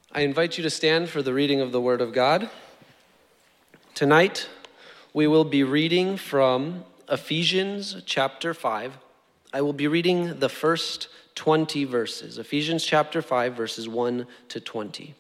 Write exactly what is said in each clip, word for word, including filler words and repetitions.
I invite you to stand for the reading of the Word of God. Tonight, we will be reading from Ephesians chapter five. I will be reading the first twenty verses. Ephesians chapter five, verses one to twenty.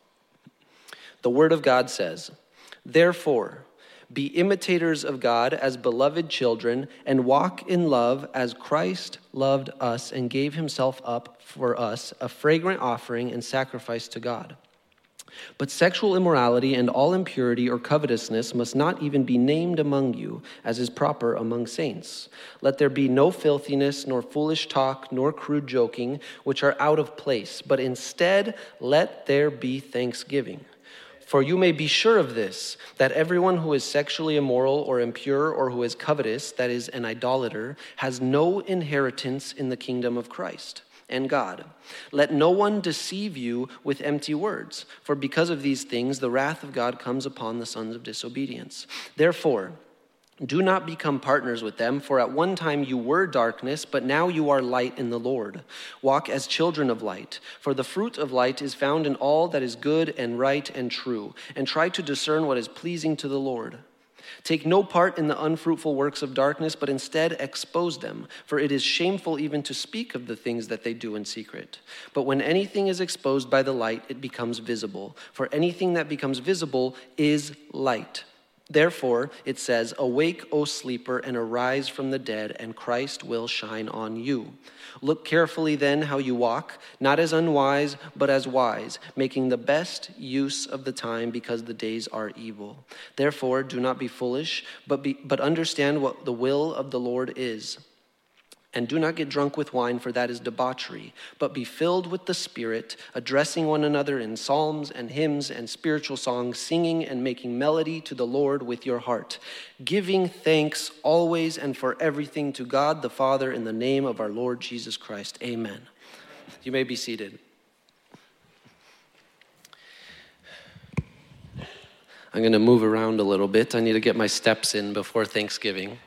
The Word of God says, "Therefore, be imitators of God as beloved children, and walk in love as Christ loved us and gave himself up for us, a fragrant offering and sacrifice to God. But sexual immorality and all impurity or covetousness must not even be named among you, as is proper among saints. Let there be no filthiness, nor foolish talk, nor crude joking, which are out of place, but instead let there be thanksgiving. For you may be sure of this, that everyone who is sexually immoral or impure or who is covetous, that is, an idolater, has no inheritance in the kingdom of Christ and God. Let no one deceive you with empty words, for because of these things the wrath of God comes upon the sons of disobedience. Therefore, do not become partners with them, for at one time you were darkness, but now you are light in the Lord. Walk as children of light, for the fruit of light is found in all that is good and right and true, and try to discern what is pleasing to the Lord. Take no part in the unfruitful works of darkness, but instead expose them, for it is shameful even to speak of the things that they do in secret. But when anything is exposed by the light, it becomes visible, for anything that becomes visible is light. Therefore, it says, awake, O sleeper, and arise from the dead, and Christ will shine on you. Look carefully then how you walk, not as unwise, but as wise, making the best use of the time, because the days are evil. Therefore, do not be foolish, but be, but understand what the will of the Lord is. And do not get drunk with wine, for that is debauchery, but be filled with the Spirit, addressing one another in psalms and hymns and spiritual songs, singing and making melody to the Lord with your heart, giving thanks always and for everything to God the Father in the name of our Lord Jesus Christ. Amen." You may be seated. I'm going to move around a little bit. I need to get my steps in before Thanksgiving.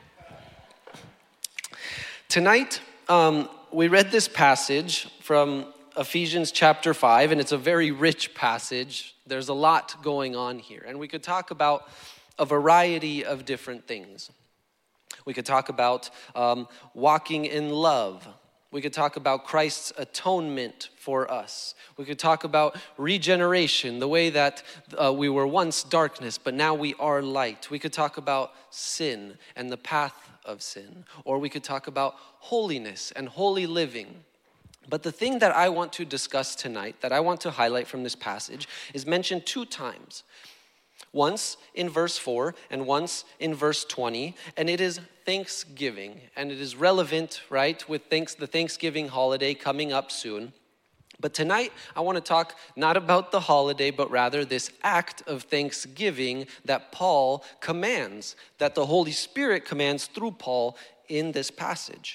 Tonight, um, we read this passage from Ephesians chapter five, and it's a very rich passage. There's a lot going on here, and we could talk about a variety of different things. We could talk about um, walking in love. We could talk about Christ's atonement for us. We could talk about regeneration, the way that uh, we were once darkness, but now we are light. We could talk about sin and the path of sin, or we could talk about holiness and holy living. But the thing that I want to discuss tonight, that I want to highlight from this passage, is mentioned two times. Once in verse four and once in verse twenty, and it is Thanksgiving, and it is relevant, right, with thanks the Thanksgiving holiday coming up soon. But tonight, I want to talk not about the holiday, but rather this act of thanksgiving that Paul commands, that the Holy Spirit commands through Paul in this passage.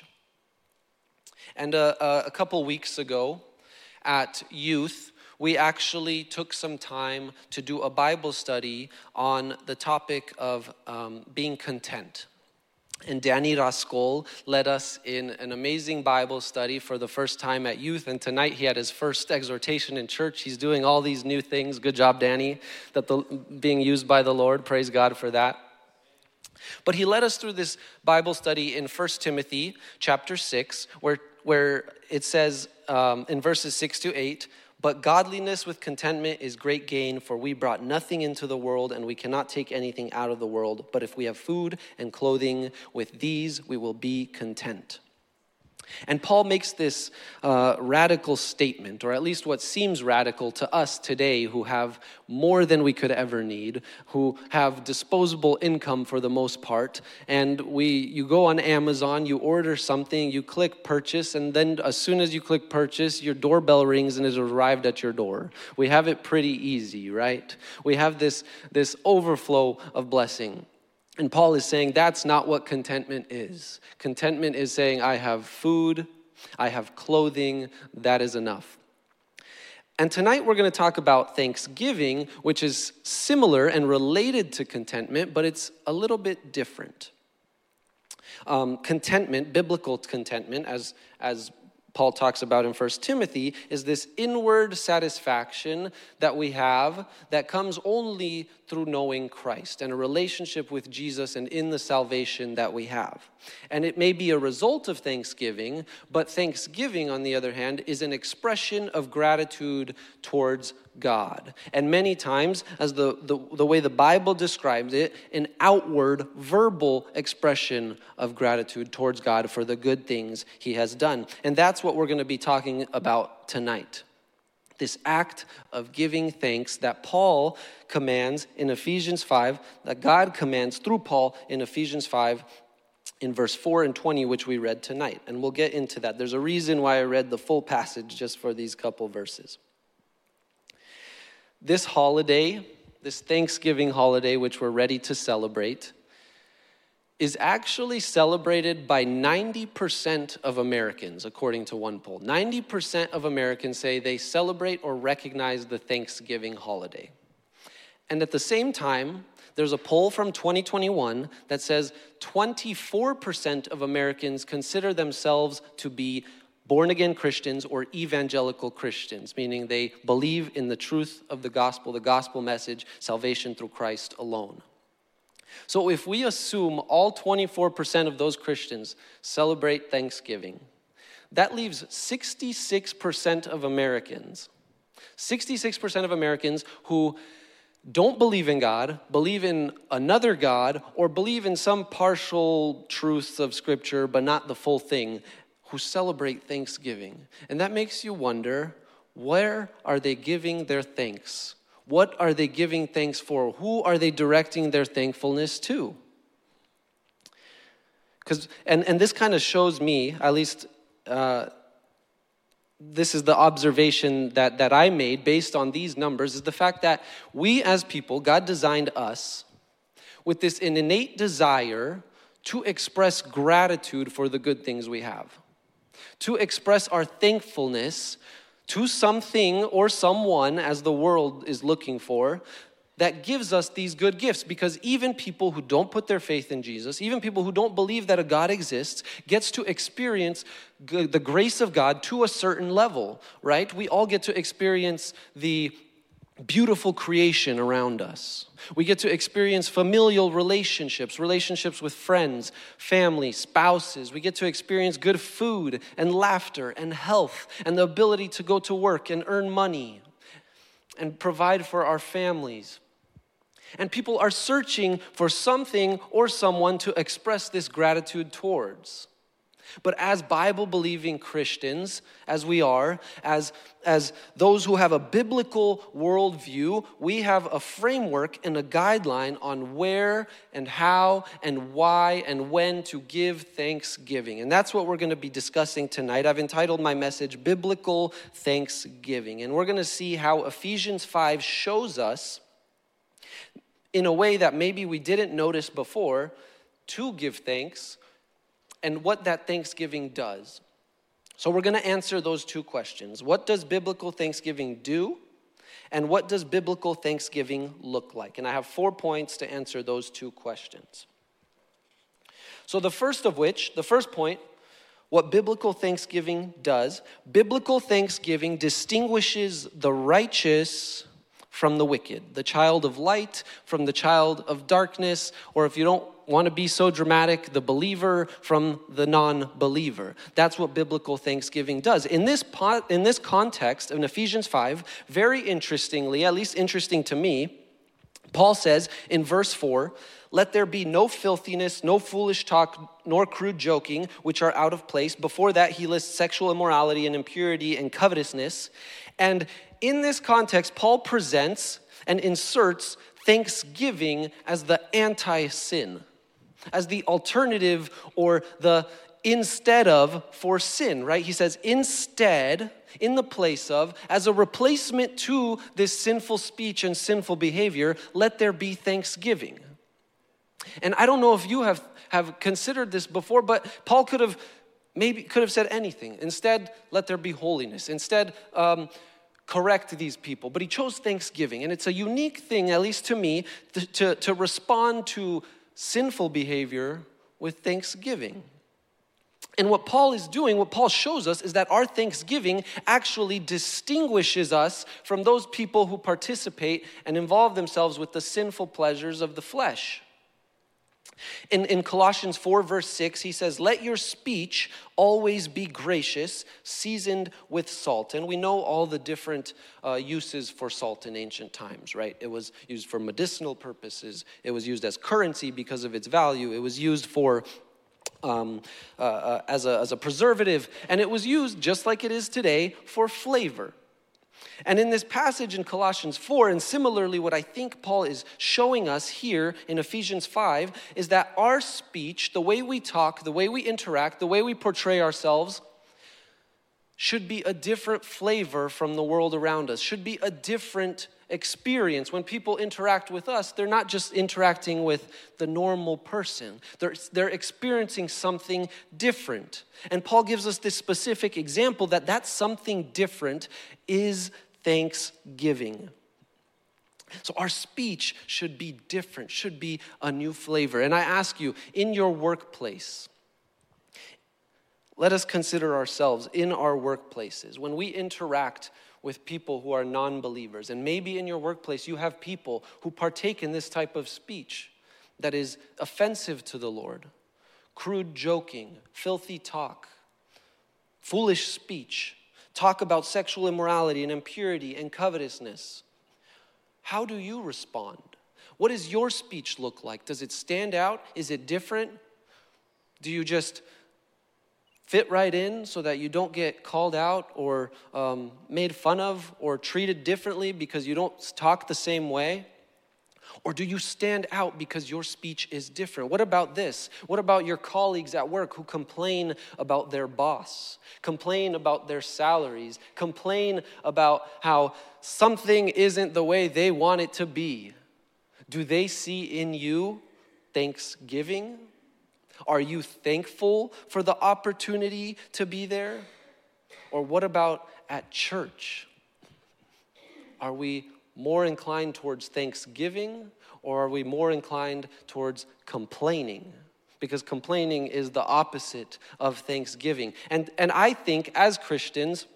And uh, a couple weeks ago at youth, we actually took some time to do a Bible study on the topic of um, being content. And Danny Raskol led us in an amazing Bible study for the first time at youth. And tonight he had his first exhortation in church. He's doing all these new things. Good job, Danny, that the, being used by the Lord. Praise God for that. But he led us through this Bible study in First Timothy chapter six, where, where it says um, in verses six to eight, "But godliness with contentment is great gain, for we brought nothing into the world, and we cannot take anything out of the world. But if we have food and clothing, with these we will be content." And Paul makes this uh, radical statement, or at least what seems radical to us today, who have more than we could ever need, who have disposable income for the most part. And we, you go on Amazon, you order something, you click purchase, and then as soon as you click purchase, your doorbell rings and is arrived at your door. We have it pretty easy, right? We have this, this overflow of blessing. And Paul is saying that's not what contentment is. Contentment is saying, I have food, I have clothing, that is enough. And tonight we're going to talk about Thanksgiving, which is similar and related to contentment, but it's a little bit different. Um, contentment, biblical contentment, as, as Paul talks about in First Timothy is this inward satisfaction that we have that comes only through knowing Christ and a relationship with Jesus and in the salvation that we have. And it may be a result of thanksgiving, but thanksgiving, on the other hand, is an expression of gratitude towards God. And many times, as the, the, the way the Bible describes it, an outward, verbal expression of gratitude towards God for the good things he has done. And that's what we're going to be talking about tonight. This act of giving thanks that Paul commands in Ephesians five, that God commands through Paul in Ephesians five, in verse four and twenty, which we read tonight. And we'll get into that. There's a reason why I read the full passage just for these couple verses. This holiday, this Thanksgiving holiday, which we're ready to celebrate, is actually celebrated by ninety percent of Americans, according to one poll. ninety percent of Americans say they celebrate or recognize the Thanksgiving holiday. And at the same time, there's a poll from twenty twenty-one that says twenty-four percent of Americans consider themselves to be born-again Christians or evangelical Christians, meaning they believe in the truth of the gospel, the gospel message, salvation through Christ alone. So if we assume all twenty-four percent of those Christians celebrate Thanksgiving, that leaves sixty-six percent of Americans, sixty-six percent of Americans who don't believe in God, believe in another God, or believe in some partial truths of Scripture, but not the full thing, who celebrate Thanksgiving. And that makes you wonder, where are they giving their thanks? What are they giving thanks for? Who are they directing their thankfulness to? Because and, and this kind of shows me, at least uh, this is the observation that, that I made based on these numbers, is the fact that we as people, God designed us with this innate desire to express gratitude for the good things we have, to express our thankfulness to something or someone, as the world is looking for, that gives us these good gifts. Because even people who don't put their faith in Jesus, even people who don't believe that a God exists, gets to experience g- the grace of God to a certain level, right? We all get to experience the beautiful creation around us. We get to experience familial relationships, relationships with friends, family, spouses. We get to experience good food and laughter and health and the ability to go to work and earn money and provide for our families. And people are searching for something or someone to express this gratitude towards. But as Bible-believing Christians, as we are, as, as those who have a biblical worldview, we have a framework and a guideline on where and how and why and when to give thanksgiving. And that's what we're going to be discussing tonight. I've entitled my message, Biblical Thanksgiving. And we're going to see how Ephesians five shows us, in a way that maybe we didn't notice before, to give thanks, and what that thanksgiving does. So we're going to answer those two questions. What does biblical thanksgiving do? And what does biblical thanksgiving look like? And I have four points to answer those two questions. So the first of which, the first point, what biblical thanksgiving does, biblical thanksgiving distinguishes the righteous from the wicked, the child of light from the child of darkness, or if you don't want to be so dramatic, the believer from the non-believer. That's what biblical thanksgiving does. In this po- in this context, in Ephesians five, very interestingly, at least interesting to me, Paul says in verse four, "Let there be no filthiness, no foolish talk, nor crude joking, which are out of place." Before that, he lists sexual immorality and impurity and covetousness. And in this context, Paul presents and inserts thanksgiving as the anti-sin, as the alternative or the instead of for sin, right? He says instead, in the place of, as a replacement to this sinful speech and sinful behavior, let there be thanksgiving. And I don't know if you have, have considered this before, but Paul could have maybe could have said anything. Instead, let there be holiness. Instead, um, correct these people. But he chose thanksgiving. And it's a unique thing, at least to me, to, to, to respond to sinful behavior with thanksgiving. And what Paul is doing, what Paul shows us, is that our thanksgiving actually distinguishes us from those people who participate and involve themselves with the sinful pleasures of the flesh. In, in Colossians four, verse six, he says, "Let your speech always be gracious, seasoned with salt." And we know all the different uh, uses for salt in ancient times, right? It was used for medicinal purposes. It was used as currency because of its value. It was used for Um, uh, uh, as, a, as a preservative, and it was used just like it is today for flavor. And in this passage in Colossians four, and similarly what I think Paul is showing us here in Ephesians five, is that our speech, the way we talk, the way we interact, the way we portray ourselves, should be a different flavor from the world around us, should be a different experience. When people interact with us, they're not just interacting with the normal person. They're, they're experiencing something different. And Paul gives us this specific example that that something different is thanksgiving. So our speech should be different, should be a new flavor. And I ask you, in your workplace, let us consider ourselves in our workplaces. When we interact with people who are non-believers, and maybe in your workplace you have people who partake in this type of speech that is offensive to the Lord, crude joking, filthy talk, foolish speech, talk about sexual immorality and impurity and covetousness. How do you respond? What does your speech look like? Does it stand out? Is it different? Do you just fit right in so that you don't get called out or um, made fun of or treated differently because you don't talk the same way? Or do you stand out because your speech is different? What about this? What about your colleagues at work who complain about their boss, complain about their salaries, complain about how something isn't the way they want it to be? Do they see in you thanksgiving? Are you thankful for the opportunity to be there? Or what about at church? Are we more inclined towards thanksgiving, or are we more inclined towards complaining? Because complaining is the opposite of thanksgiving. And, and I think as Christians,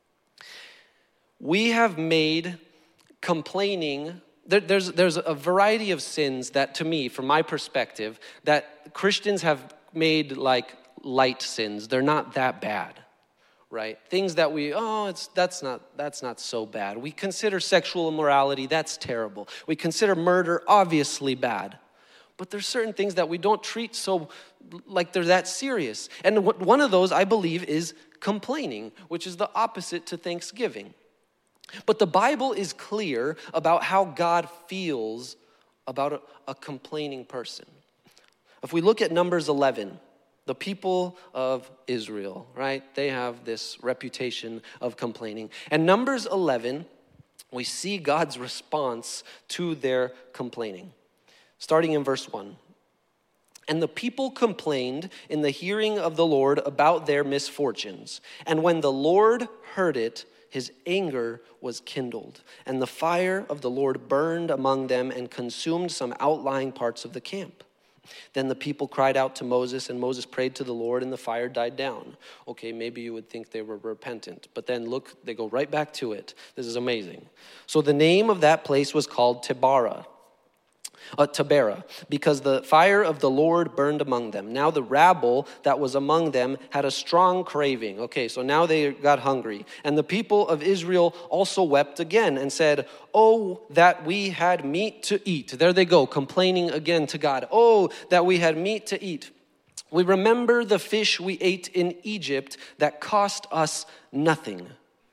we have made complaining There, there's, there's a variety of sins that, to me, from my perspective, that Christians have made like light sins. They're not that bad, right? Things that we, oh, it's that's not that's not so bad. We consider sexual immorality, that's terrible. We consider murder obviously bad. But there's certain things that we don't treat so like they're that serious. And one of those, I believe, is complaining, which is the opposite to thanksgiving. But the Bible is clear about how God feels about a, a complaining person. If we look at Numbers eleven, the people of Israel, right? They have this reputation of complaining. And Numbers eleven, we see God's response to their complaining. Starting in verse one. "And the people complained in the hearing of the Lord about their misfortunes. And when the Lord heard it, his anger was kindled, and the fire of the Lord burned among them and consumed some outlying parts of the camp. Then the people cried out to Moses, and Moses prayed to the Lord, and the fire died down." Okay, maybe you would think they were repentant, but then look, they go right back to it. This is amazing. "So the name of that place was called Taberah, Uh, Taberah, because the fire of the Lord burned among them. Now the rabble that was among them had a strong craving." Okay, so now they got hungry. "And the people of Israel also wept again and said, 'Oh, that we had meat to eat.'" There they go, complaining again to God. "Oh, that we had meat to eat. We remember the fish we ate in Egypt that cost us nothing."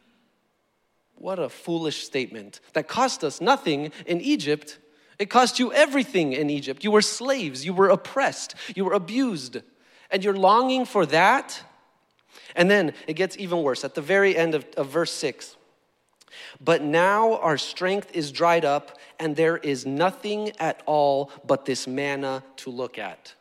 What a foolish statement. That cost us nothing in Egypt. It cost you everything in Egypt. You were slaves. You were oppressed. You were abused. And you're longing for that? And then it gets even worse. At the very end of, of verse six. "But now our strength is dried up, and there is nothing at all but this manna to look at."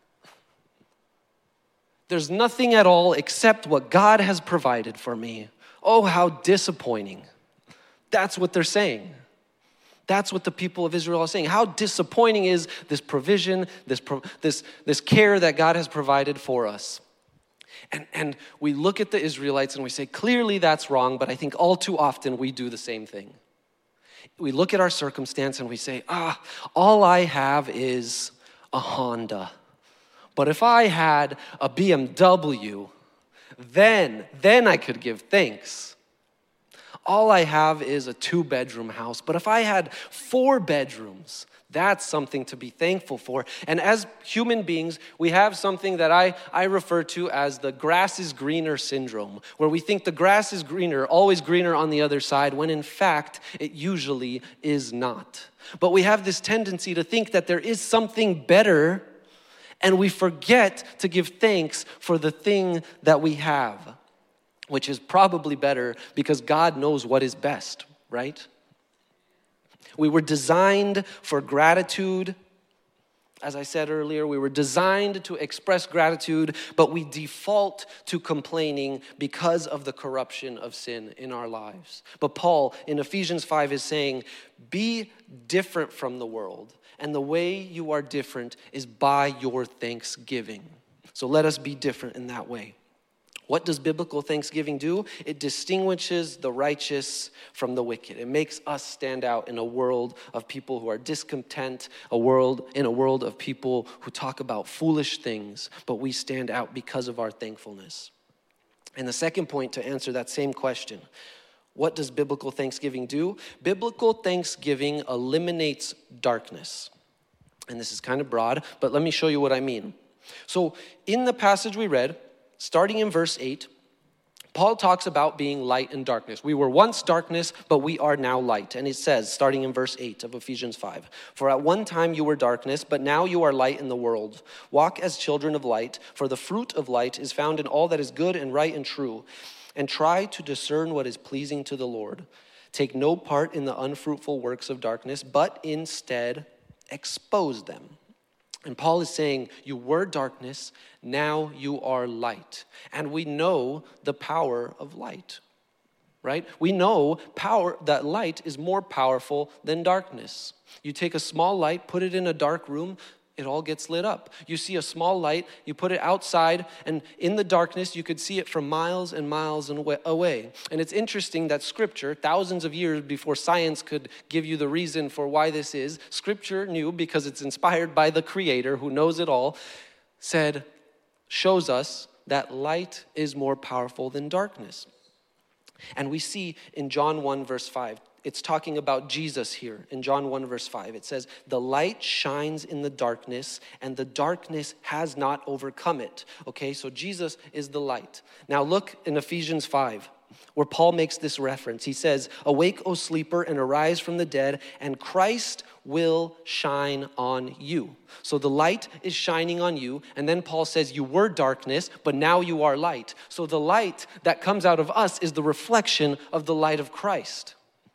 There's nothing at all except what God has provided for me. Oh, how disappointing. That's what they're saying. That's what the people of Israel are saying. How disappointing is this provision, this, this, this care that God has provided for us. And, and we look at the Israelites and we say, clearly that's wrong, but I think all too often we do the same thing. We look at our circumstance and we say, ah, all I have is a Honda. But if I had a B M W, then, then I could give thanks. All I have is a two-bedroom house. But if I had four bedrooms, that's something to be thankful for. And as human beings, we have something that I, I refer to as the grass is greener syndrome, where we think the grass is greener, always greener on the other side, when in fact, it usually is not. But we have this tendency to think that there is something better, and we forget to give thanks for the thing that we have, which is probably better because God knows what is best, right? We were designed for gratitude. As I said earlier, we were designed to express gratitude, but we default to complaining because of the corruption of sin in our lives. But Paul in Ephesians five is saying, be different from the world. And the way you are different is by your thanksgiving. So let us be different in that way. What does biblical thanksgiving do? It distinguishes the righteous from the wicked. It makes us stand out in a world of people who are discontent, a world in a world of people who talk about foolish things, but we stand out because of our thankfulness. And the second point to answer that same question, what does biblical thanksgiving do? Biblical thanksgiving eliminates darkness. And this is kind of broad, but let me show you what I mean. So in the passage we read, starting in verse eight, Paul talks about being light and darkness. We were once darkness, but we are now light. And it says, starting in verse eight of Ephesians five, for at one time you were darkness, but now you are light in the world. Walk as children of light, for the fruit of light is found in all that is good and right and true. And try to discern what is pleasing to the Lord. Take no part in the unfruitful works of darkness, but instead expose them. And Paul is saying, you were darkness, now you are light. And we know the power of light, right? We know power that light is more powerful than darkness. You take a small light, put it in a dark room, it all gets lit up. You see a small light, you put it outside, and in the darkness, you could see it from miles and miles away. And it's interesting that Scripture, thousands of years before science could give you the reason for why this is, Scripture knew, because it's inspired by the Creator who knows it all, said, shows us that light is more powerful than darkness. And we see in John one verse five, it's talking about Jesus here in John one verse five. It says, the light shines in the darkness and the darkness has not overcome it. Okay, so Jesus is the light. Now look in Ephesians five where Paul makes this reference. He says, awake, O sleeper, and arise from the dead, and Christ will shine on you. So the light is shining on you, and then Paul says, you were darkness, but now you are light. So the light that comes out of us is the reflection of the light of Christ.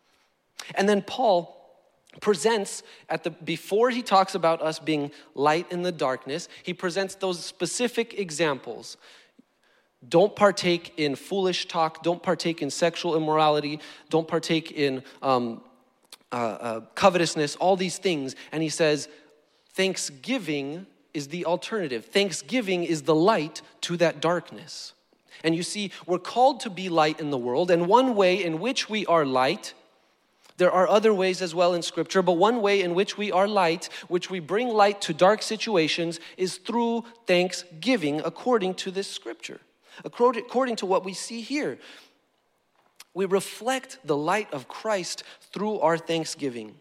And then Paul presents at the before he talks about us being light in the darkness, he presents those specific examples. Don't partake in foolish talk. Don't partake in sexual immorality. Don't partake in um, uh, uh, covetousness, all these things. And he says, thanksgiving is the alternative. Thanksgiving is the light to that darkness. And you see, we're called to be light in the world. And one way in which we are light, there are other ways as well in Scripture, but one way in which we are light, which we bring light to dark situations, is through thanksgiving according to this Scripture. According to what we see here, we reflect the light of Christ through our thanksgiving.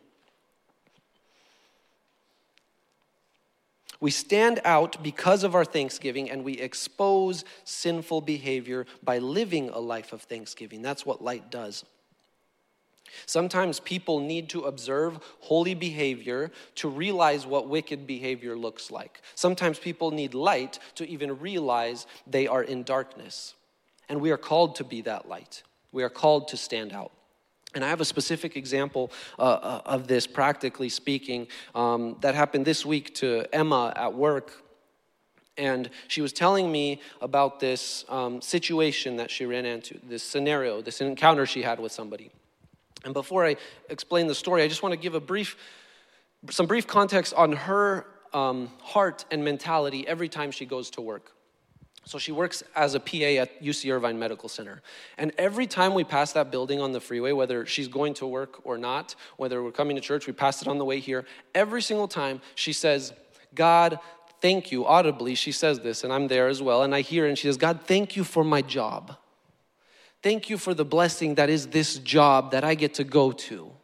We stand out because of our thanksgiving, and we expose sinful behavior by living a life of thanksgiving. That's what light does. Sometimes people need to observe holy behavior to realize what wicked behavior looks like. Sometimes people need light to even realize they are in darkness. And we are called to be that light. We are called to stand out. And I have a specific example uh, of this, practically speaking, um, that happened this week to Emma at work. And she was telling me about this um, situation that she ran into, this scenario, this encounter she had with somebody. And before I explain the story, I just want to give a brief, some brief context on her um, heart and mentality every time she goes to work. So she works as a P A at U C Irvine Medical Center. And every time we pass that building on the freeway, whether she's going to work or not, whether we're coming to church, we pass it on the way here, every single time she says, God, thank you. Audibly, she says this, and I'm there as well. And I hear it, and she says, God, thank you for my job. Thank you for the blessing that is this job that I get to go to.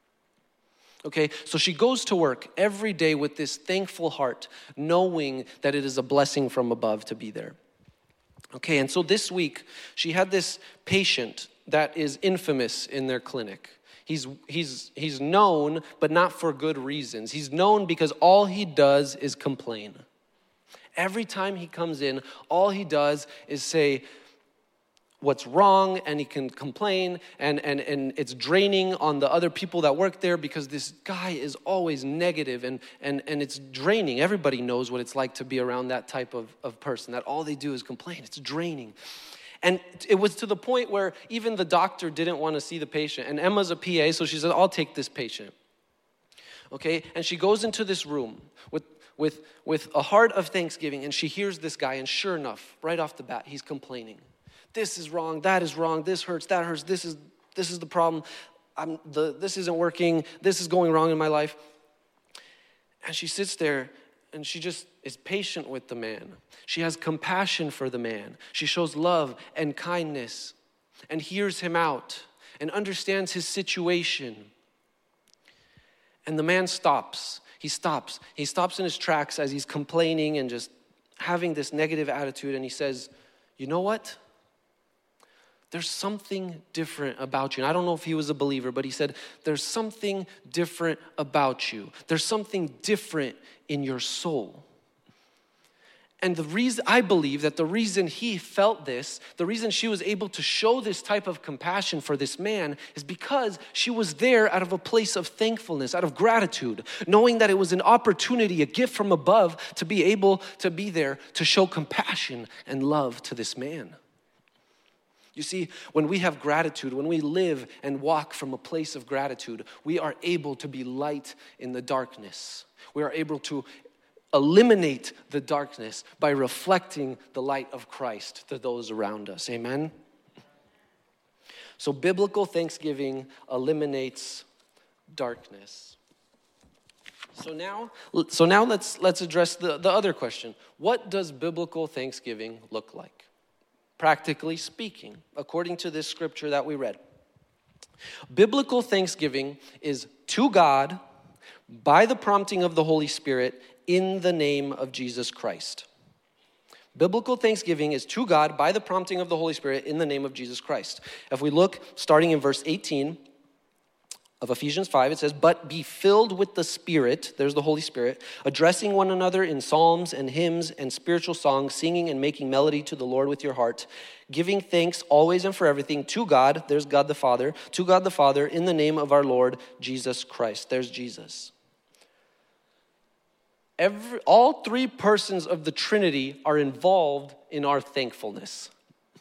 Okay, so she goes to work every day with this thankful heart, knowing that it is a blessing from above to be there. Okay, and so this week, she had this patient that is infamous in their clinic. He's, he's, he's known, but not for good reasons. He's known because all he does is complain. Every time he comes in, all he does is say what's wrong, and he can complain, and, and, and it's draining on the other people that work there because this guy is always negative, and, and, and it's draining. Everybody knows what it's like to be around that type of, of person, that all they do is complain. It's draining. And it was to the point where even the doctor didn't want to see the patient. And Emma's a P A, so she said, I'll take this patient. Okay, and she goes into this room with, with, with a heart of thanksgiving, and she hears this guy, and sure enough, right off the bat, he's complaining. This is wrong, that is wrong, this hurts, that hurts, this is this is the problem, I'm the this isn't working, this is going wrong in my life. And she sits there and she just is patient with the man. She has compassion for the man. She shows love and kindness and hears him out and understands his situation. And the man stops. He stops. He stops in his tracks as he's complaining and just having this negative attitude, and he says, you know what? There's something different about you. And I don't know if he was a believer, but he said, there's something different about you. There's something different in your soul. And the reason, I believe that the reason he felt this, the reason she was able to show this type of compassion for this man is because she was there out of a place of thankfulness, out of gratitude, knowing that it was an opportunity, a gift from above to be able to be there to show compassion and love to this man. You see, when we have gratitude, when we live and walk from a place of gratitude, we are able to be light in the darkness. We are able to eliminate the darkness by reflecting the light of Christ to those around us. Amen? So biblical thanksgiving eliminates darkness. So now, so now let's, let's address the, the other question. What does biblical thanksgiving look like? Practically speaking, according to this scripture that we read. Biblical thanksgiving is to God by the prompting of the Holy Spirit in the name of Jesus Christ. Biblical thanksgiving is to God by the prompting of the Holy Spirit in the name of Jesus Christ. If we look starting in verse eighteen of Ephesians five, it says, but be filled with the Spirit, there's the Holy Spirit, addressing one another in psalms and hymns and spiritual songs, singing and making melody to the Lord with your heart, giving thanks always and for everything to God, there's God the Father, to God the Father in the name of our Lord Jesus Christ, there's Jesus. Every, all three persons of the Trinity are involved in our thankfulness.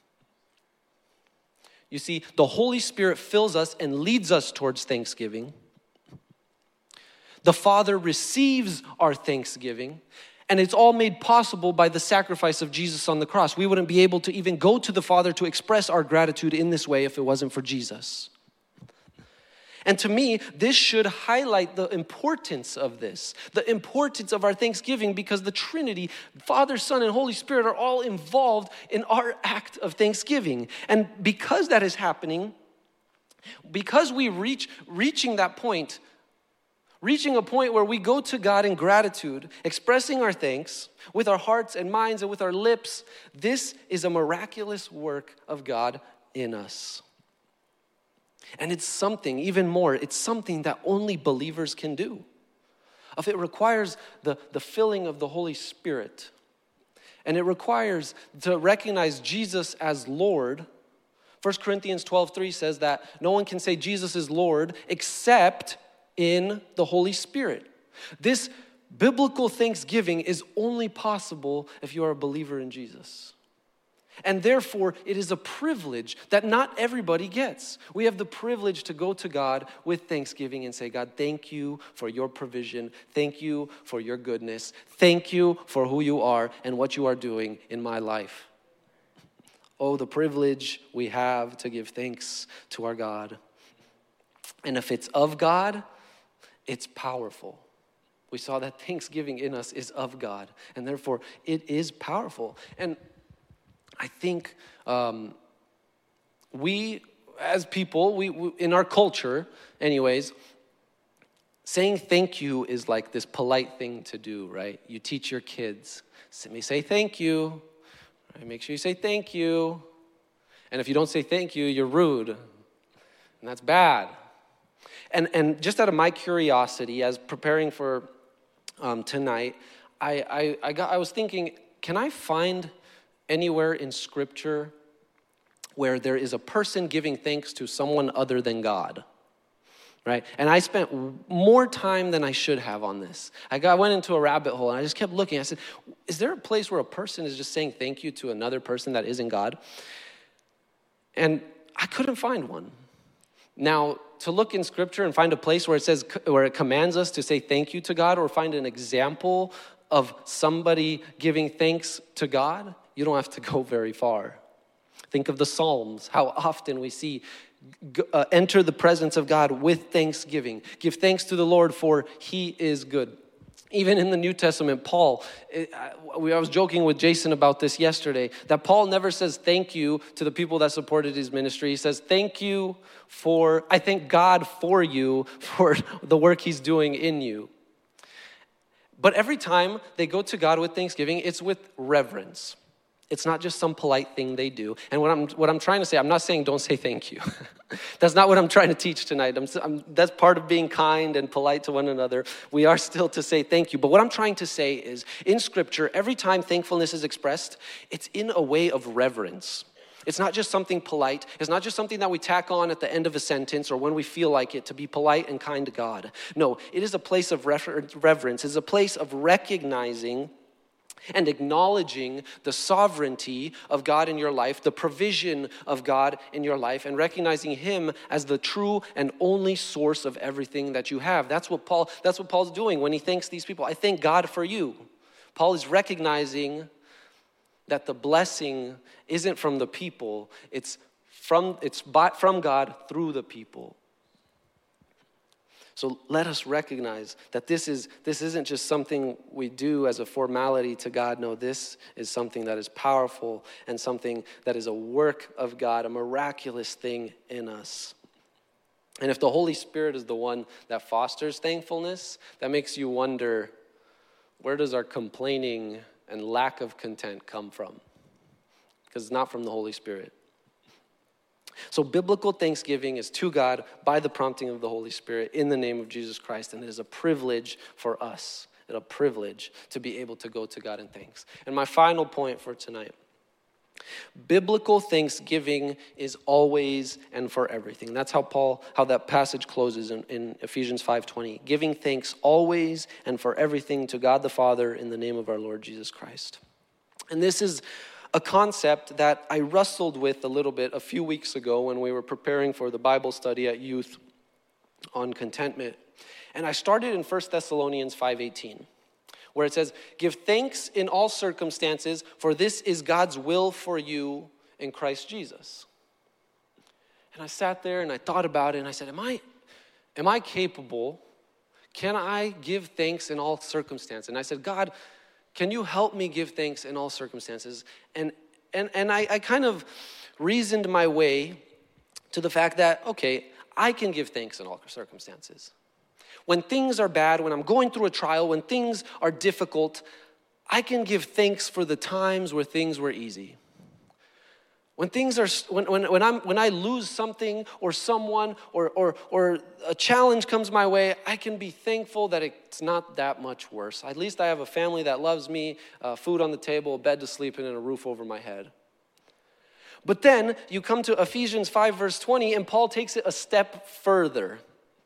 You see, the Holy Spirit fills us and leads us towards thanksgiving. The Father receives our thanksgiving, and it's all made possible by the sacrifice of Jesus on the cross. We wouldn't be able to even go to the Father to express our gratitude in this way if it wasn't for Jesus. And to me, this should highlight the importance of this, the importance of our thanksgiving, because the Trinity, Father, Son, and Holy Spirit are all involved in our act of thanksgiving. And because that is happening, because we reach reaching that point, reaching a point where we go to God in gratitude, expressing our thanks with our hearts and minds and with our lips, this is a miraculous work of God in us. And it's something, even more, it's something that only believers can do. If it requires the, the filling of the Holy Spirit, and it requires to recognize Jesus as Lord. First Corinthians twelve three says that no one can say Jesus is Lord except in the Holy Spirit. This biblical thanksgiving is only possible if you are a believer in Jesus. And therefore, it is a privilege that not everybody gets. We have the privilege to go to God with thanksgiving and say, God, thank you for your provision. Thank you for your goodness. Thank you for who you are and what you are doing in my life. Oh, the privilege we have to give thanks to our God. And if it's of God, it's powerful. We saw that thanksgiving in us is of God, and therefore it is powerful. And I think um, we, as people, we, we in our culture, anyways, saying thank you is like this polite thing to do, right? You teach your kids, say thank you, right? Make sure you say thank you. And if you don't say thank you, you're rude, and that's bad. And and just out of my curiosity, as preparing for um, tonight, I I I, got, I was thinking, can I find anywhere in Scripture where there is a person giving thanks to someone other than God? Right? And I spent more time than I should have on this. I got I went into a rabbit hole, and I just kept looking. I said, is there a place where a person is just saying thank you to another person that isn't God? And I couldn't find one. Now, to look in Scripture and find a place where it says, where it commands us to say thank you to God, or find an example of somebody giving thanks to God, you don't have to go very far. Think of the Psalms, how often we see uh, enter the presence of God with thanksgiving. Give thanks to the Lord, for he is good. Even in the New Testament, Paul, I was joking with Jason about this yesterday, that Paul never says thank you to the people that supported his ministry. He says thank you for, I thank God for you, for the work he's doing in you. But every time they go to God with thanksgiving, it's with reverence. It's not just some polite thing they do. And what I'm what I'm trying to say, I'm not saying don't say thank you. That's not what I'm trying to teach tonight. I'm, I'm, that's part of being kind and polite to one another. We are still to say thank you. But what I'm trying to say is, in Scripture, every time thankfulness is expressed, it's in a way of reverence. It's not just something polite. It's not just something that we tack on at the end of a sentence or when we feel like it to be polite and kind to God. No, it is a place of refer- reverence. It's a place of recognizing and acknowledging the sovereignty of God in your life, the provision of God in your life, and recognizing him as the true and only source of everything that you have. That's what Paul, that's what Paul's doing when he thanks these people. I thank God for you. Paul is recognizing that the blessing isn't from the people, it's from, it's by, from God through the people. So let us recognize that this is this isn't just something we do as a formality to God. No, this is something that is powerful and something that is a work of God, a miraculous thing in us. And if the Holy Spirit is the one that fosters thankfulness, that makes you wonder, where does our complaining and lack of content come from? Because it's not from the Holy Spirit. So biblical thanksgiving is to God by the prompting of the Holy Spirit in the name of Jesus Christ. And it is a privilege for us, it's a privilege to be able to go to God in thanks. And my final point for tonight, biblical thanksgiving is always and for everything. That's how Paul, how that passage closes in, in Ephesians five twenty. Giving thanks always and for everything to God the Father in the name of our Lord Jesus Christ. And this is a concept that I wrestled with a little bit a few weeks ago when we were preparing for the Bible study at youth on contentment. And I started in First Thessalonians five eighteen, where it says, give thanks in all circumstances, for this is God's will for you in Christ Jesus. And I sat there and I thought about it and I said, am I, am I capable? Can I give thanks in all circumstances? And I said, God, can you help me give thanks in all circumstances? And and and I, I kind of reasoned my way to the fact that, okay, I can give thanks in all circumstances. When things are bad, when I'm going through a trial, when things are difficult, I can give thanks for the times where things were easy. When things are, when when when I'm when I lose something or someone or or or a challenge comes my way, I can be thankful that it's not that much worse. At least I have a family that loves me, uh, food on the table, a bed to sleep in, and a roof over my head. But then you come to Ephesians five verse twenty, and Paul takes it a step further.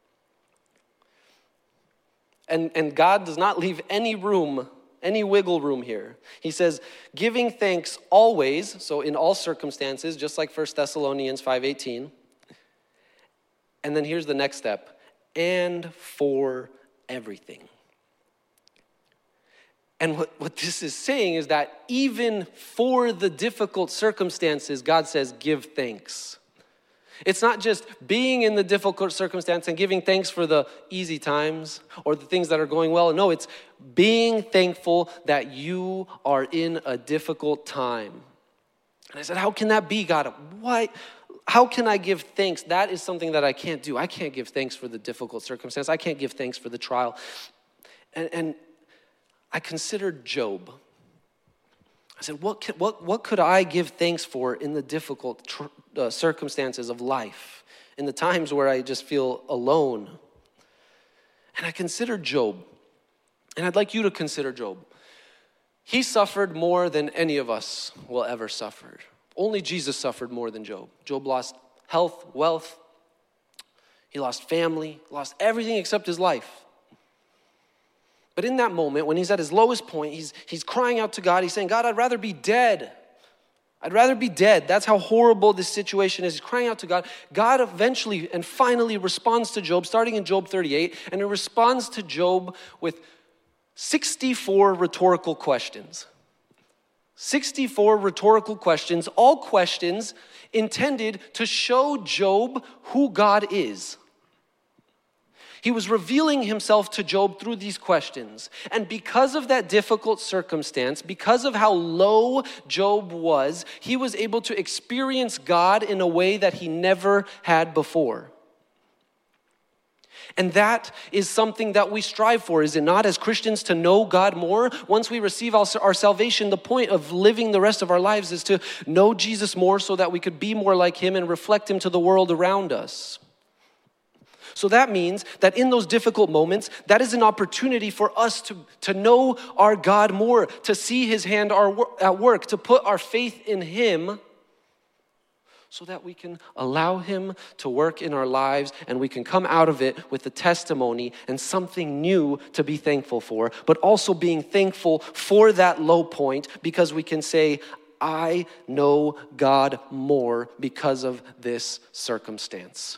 And and God does not leave any room. Any wiggle room here. He says, giving thanks always, so in all circumstances, just like First Thessalonians five eighteen. And then here's the next step, and for everything. And what, what this is saying is that even for the difficult circumstances, God says, give thanks. It's not just being in the difficult circumstance and giving thanks for the easy times or the things that are going well. No, it's being thankful that you are in a difficult time. And I said, how can that be, God? Why? How can I give thanks? That is something that I can't do. I can't give thanks for the difficult circumstance. I can't give thanks for the trial. And, and I considered Job. I said, what, can, what, what could I give thanks for in the difficult tr- uh, circumstances of life, in the times where I just feel alone? And I considered Job, and I'd like you to consider Job. He suffered more than any of us will ever suffer. Only Jesus suffered more than Job. Job lost health, wealth. He lost family, lost everything except his life. But in that moment, when he's at his lowest point, he's, he's crying out to God. He's saying, God, I'd rather be dead. I'd rather be dead. That's how horrible this situation is. He's crying out to God. God eventually and finally responds to Job, starting in Job thirty-eight, and he responds to Job with sixty-four rhetorical questions. sixty-four rhetorical questions, all questions intended to show Job who God is. He was revealing himself to Job through these questions. And because of that difficult circumstance, because of how low Job was, he was able to experience God in a way that he never had before. And that is something that we strive for, is it not, as Christians, to know God more? Once we receive our, our salvation, the point of living the rest of our lives is to know Jesus more so that we could be more like him and reflect him to the world around us. So that means that in those difficult moments, that is an opportunity for us to, to know our God more, to see his hand at work, to put our faith in him so that we can allow him to work in our lives and we can come out of it with a testimony and something new to be thankful for, but also being thankful for that low point because we can say, I know God more because of this circumstance.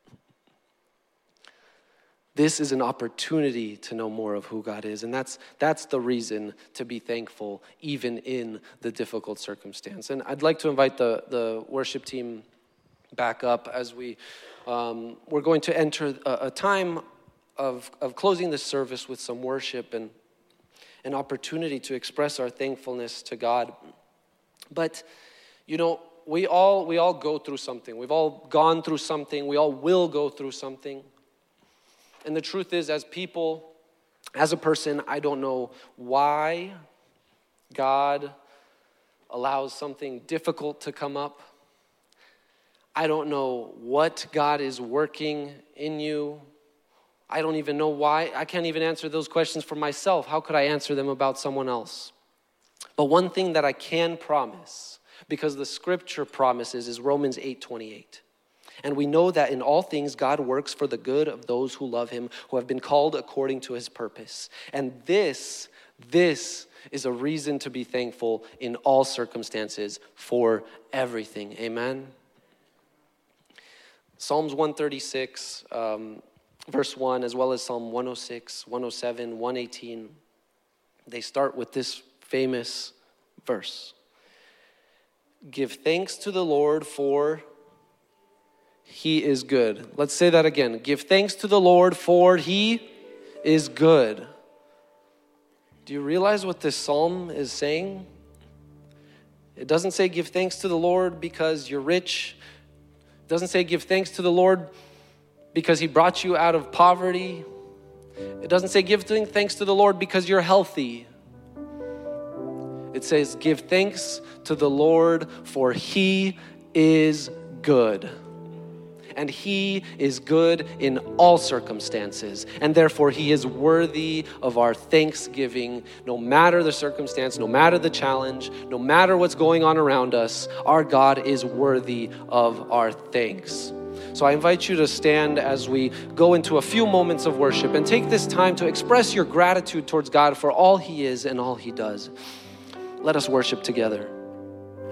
This is an opportunity to know more of who God is. And that's that's the reason to be thankful, even in the difficult circumstance. And I'd like to invite the, the worship team back up as we, um, we're going to enter a, a time of, of closing the service with some worship and an opportunity to express our thankfulness to God. But, you know, we all we all go through something. We've all gone through something. We all will go through something. And the truth is, as people, as a person, I don't know why God allows something difficult to come up. I don't know what God is working in you. I don't even know why. I can't even answer those questions for myself. How could I answer them about someone else? But one thing that I can promise, because the scripture promises, is Romans eight twenty-eight. And we know that in all things God works for the good of those who love him, who have been called according to his purpose. And this, this is a reason to be thankful in all circumstances for everything. Amen? Psalms one thirty-six, um, verse one, as well as Psalm one oh six, one oh seven, one eighteen, they start with this famous verse. Give thanks to the Lord, for he is good. Let's say that again. Give thanks to the Lord, for he is good. Do you realize what this psalm is saying? It doesn't say give thanks to the Lord because you're rich. It doesn't say give thanks to the Lord because he brought you out of poverty. It doesn't say give thanks to the Lord because you're healthy. It says give thanks to the Lord, for he is good. And he is good in all circumstances. And therefore, he is worthy of our thanksgiving, no matter the circumstance, no matter the challenge, no matter what's going on around us. Our God is worthy of our thanks. So I invite you to stand as we go into a few moments of worship and take this time to express your gratitude towards God for all he is and all he does. Let us worship together.